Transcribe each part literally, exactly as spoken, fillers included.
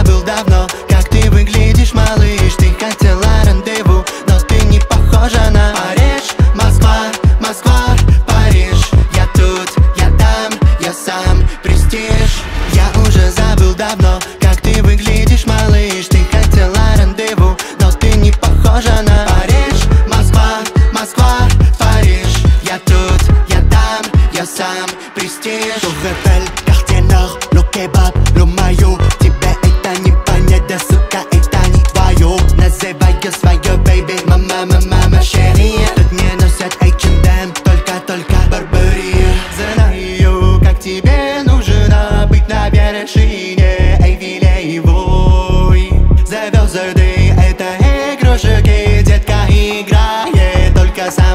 забыл давно, как ты выглядишь, малыш. Ты хотела рандеву, но ты не похожа на Париж, Москва, Москва, Париж. Я тут, я там, я сам, престиж. Я уже забыл давно, как ты выглядишь, малыш. Ты хотела рандеву, но ты не похожа на Париж, Москва, Москва, Париж. Я тут, я там, я сам, престиж. Tour Quartier Nord, le kebab, le maillot. Тебе это не понять, да сука, это не твое. Называю свое, baby, мама, мама, мама, шери. Тут не носят эйч энд эм, только-только Барбари. Знаю, как тебе нужно быть на вершине Эйфелевой звезды. Это игрушки, детка играет только со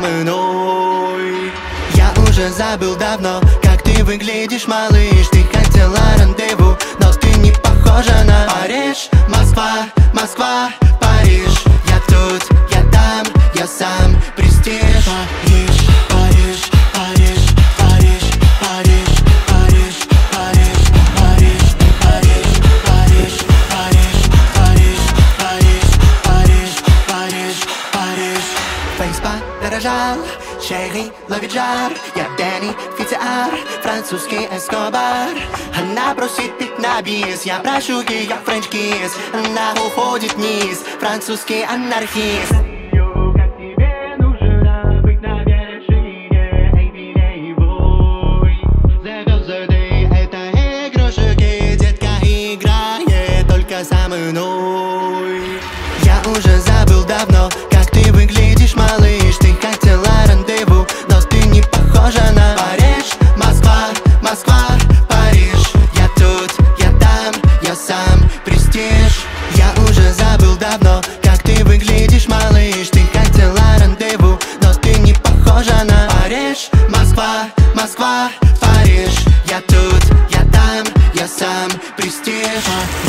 мной. Я уже забыл давно, как ты выглядишь, малыш. Ты хотела рандеву, но ты не похожа на Париж, Москва, Москва, Париж. Я тут, я там, я сам, престиж. Париж, Париж, Париж, Париж, Париж, Париж, Париж, Париж, Париж, Париж, Париж, Париж, Париж, Париж, Париж, Париж. Фейс подорожал, Шерри ловит жар. Я бенефициар, французский Эскобар. Она просит пить на бис, я прошу ее френч кисс. Она уходит вниз, французский анархист. Как тебе нужно быть на вершине Эйфелевой звезды. Это игрушки, детка играет только со мной. Я уже забыл давно, как ты выглядишь, малыш. Ты хотела рандеву, но ты не похожа на Париж, Москва, Москва, Париж. Я тут, я там, я сам, престиж. Я уже забыл давно, как ты выглядишь, малыш. Ты хотела рандеву, но ты не похожа на Париж, Москва, Москва, Париж. Я тут, я там, я сам, престиж.